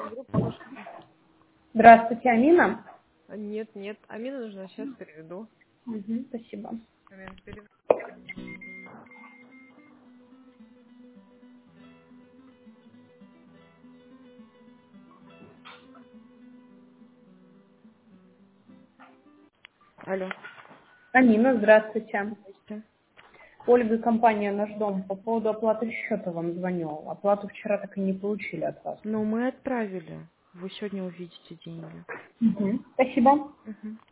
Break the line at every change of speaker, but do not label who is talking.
Группа Машина.
Здравствуйте, Амина.
Нет, нет. Амина нужна, сейчас переведу.
Спасибо.
Момент, переведу. Алло.
Амина, здравствуйте.
Здрасте.
Ольга, компания «Наш дом». По поводу оплаты счета вам звоню. Оплату вчера так и не получили от вас.
Ну, мы отправили. Вы сегодня увидите деньги.
Спасибо.
Мгм.